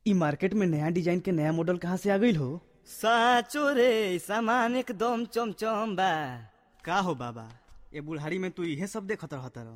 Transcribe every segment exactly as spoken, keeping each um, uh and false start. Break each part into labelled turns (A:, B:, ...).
A: ई मार्केट में नया डिजाइन के नया मॉडल कहाँ से आ गई हो?
B: साचो रे सामान एकदम चमचम बा।
A: का हो बाबा, ये बुढ़ारी में तू इहे सब देखत रहत रहो?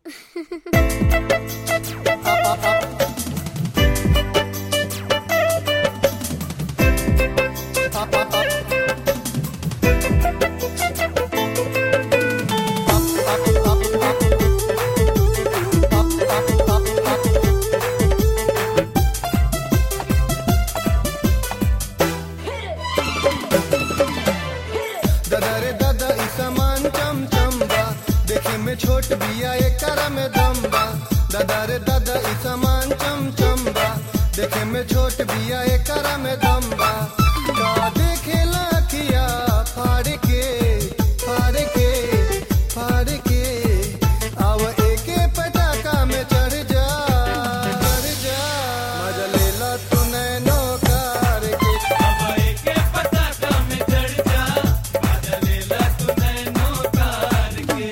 C: छोट बिया एकरा में दम बा, दादा रे दादा ई सामान चमचम बा। देखे में छोट बिया एकरा में दम बा। का देखेला अखिया फाड़ के फाड़ के फाड़ के, आव एके पटाखा में चढ़ जा चढ़ जा, मजा लेला तू नैनो कार के।
D: अब एके पटाखा में चढ़ जा, मजा लेला तू नैनो कार के।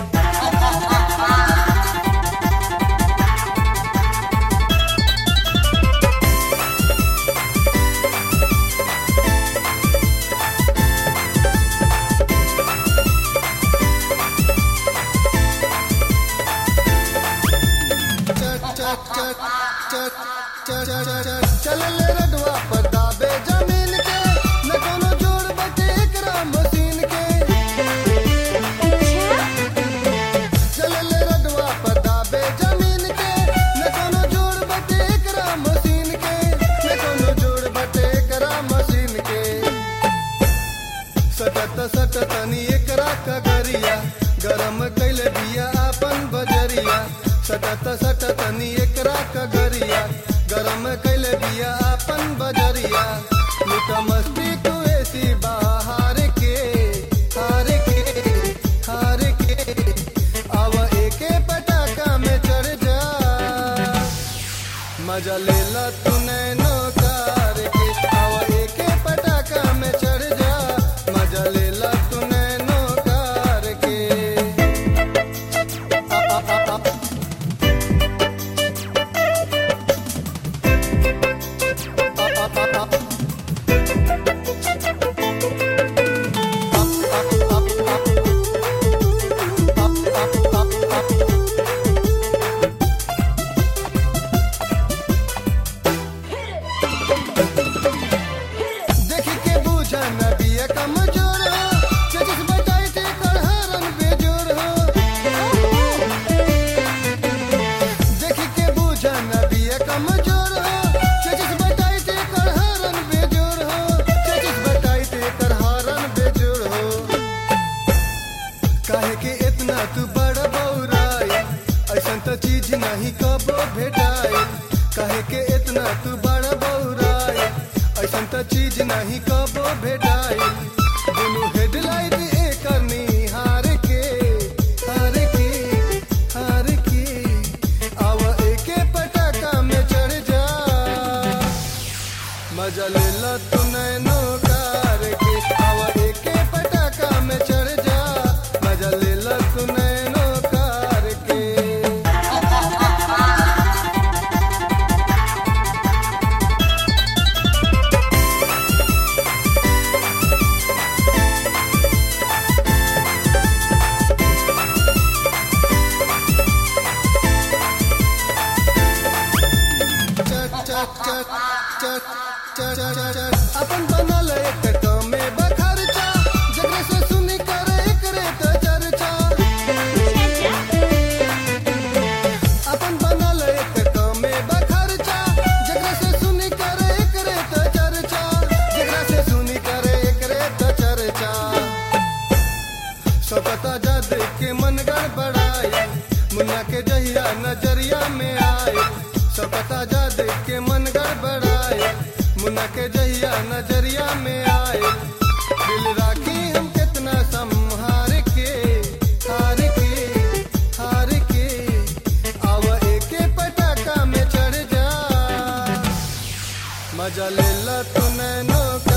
C: चल ले रडवा पर दाबे जमीन के, न कोनो जोड़ बटे एकरा मशीन के। चल ले रडवा पर दाबे जमीन के, न कोनो जोड़ बटे एकरा मशीन के, न कोनो जोड़ बटे एकरा मशीन के। सटत सटतनी एकरा कगरिया, गरम कैले बिया आपन बजरिया। सटत सटतनी एकरा कगरिया, गरम कैले बिया आपन बजरिया। लूटा मस्ती तू ऐसी बाहर के हार के हार के, आव एके पटाखा में चढ़ जा, मजा लेला तू नैनो कार के। आव एके पटाखा में चढ़ जा, मजा लेला तू नैनो कार के। तू बड़ा बौराई, ऐसन तो चीज नहीं कबो भेटाई। कहे के इतना तू बड़ा बौराई, ऐसन तो चीज नहीं कबो भेटाई। दुनू हेडलाइट एकर निहार के हार के हार के, आव एके पटाखा में चढ़ जा, मजा लेला तू नैनो कार के। आव एके पटाखा में चढ़ जा, मजा लेला तू नैनो कार के। अपन बनल एक कमे बखरचा, जगरे से सुनी करे एकरे त चर्चा। अपन बनल एक कमे बखरचा, जगरे से सुनी करे एकरे त चर्चा। जगरा से सुनी करे एकरे त चर्चा। सबता जा देख के मन गड़बड़ाई, मुन्ना के जहिया नजरिया में आए। सबता जा देख के मन गड़बड़ाई, मुन्ना के जहिया नजरिया में आए। दिल राखी हम कितना संहार के हार के हार के, आव एके पटाखा में चढ़ जा, मजा लेला तू नैनो।